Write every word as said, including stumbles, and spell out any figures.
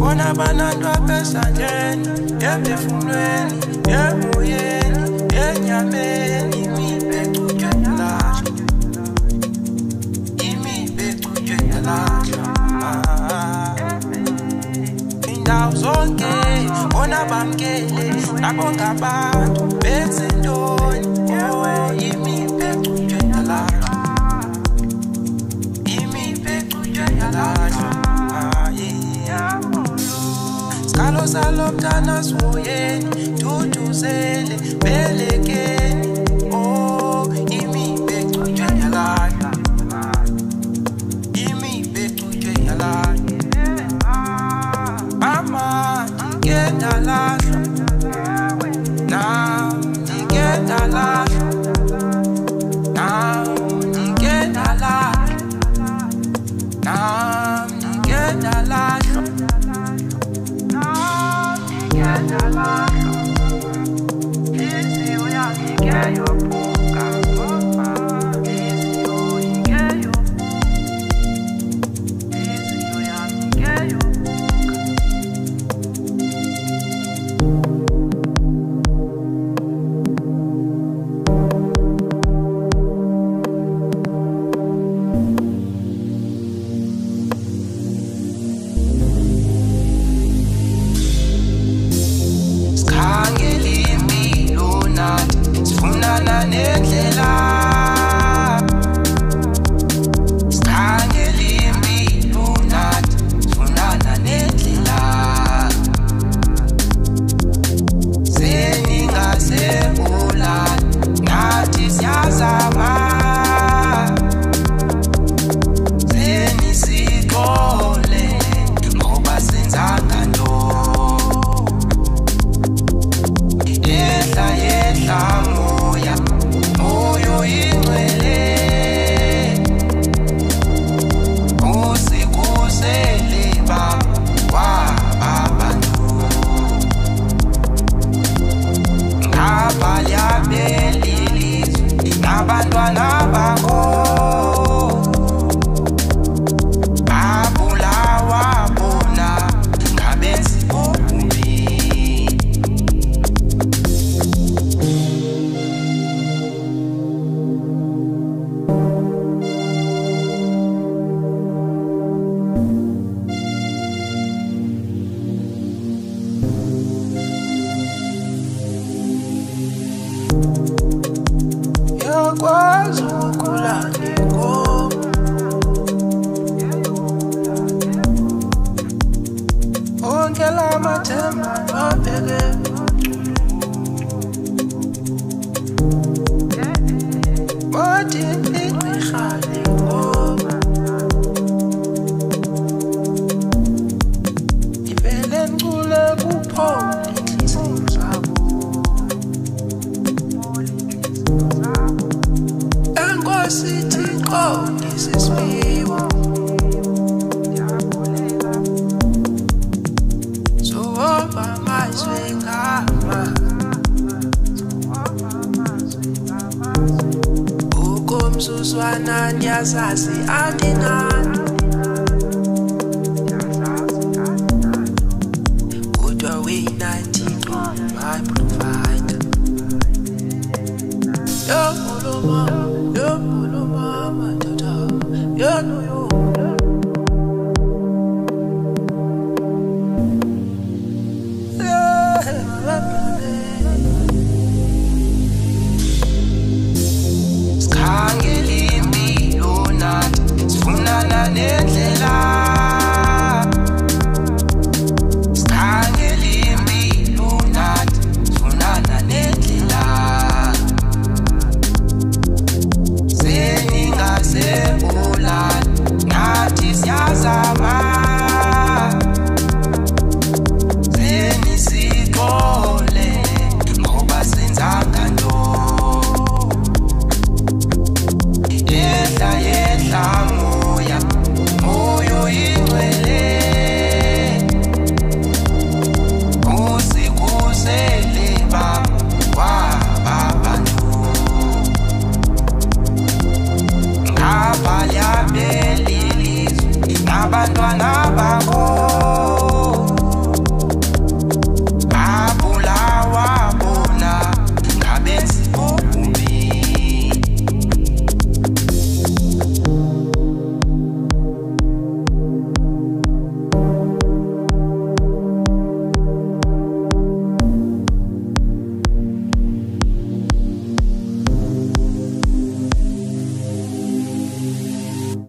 Banandwa pesanyeni, yemphefumulweni, yemoyeni, yenyameni, imibhecujwe yalahlwa, imibhecujwe yalahlwa. Indawo zonke, bona bamkele, nabo ngabantu, benze ntoni, oh, imibhecujwe yalahlwa, imibhecujwe yalahlwa. Skalo salo mtana swoyeni, tutuzele, belekeni, oh, imibhecujwe yalahlwa, imibhecujwe yalahlwa. Mama, ndikenda lahlwa, nam ndikenda lahlwa, nam ndikenda lahlwa, nam ndikenda lahlwa. Yakwazi ukulanda ingoma, onke la mathemba abheke, wathi igqirha lengoma, ivele ncule kuphole inhliziyo zabo. Sithi qonde sesifiwa, sohamba amazwe ngama, ukomzuzwana nyazazi andinani, kodwa wena Thixo my provider. Yo muluma, yo muluma matata, yo no yo. Abantwana bakho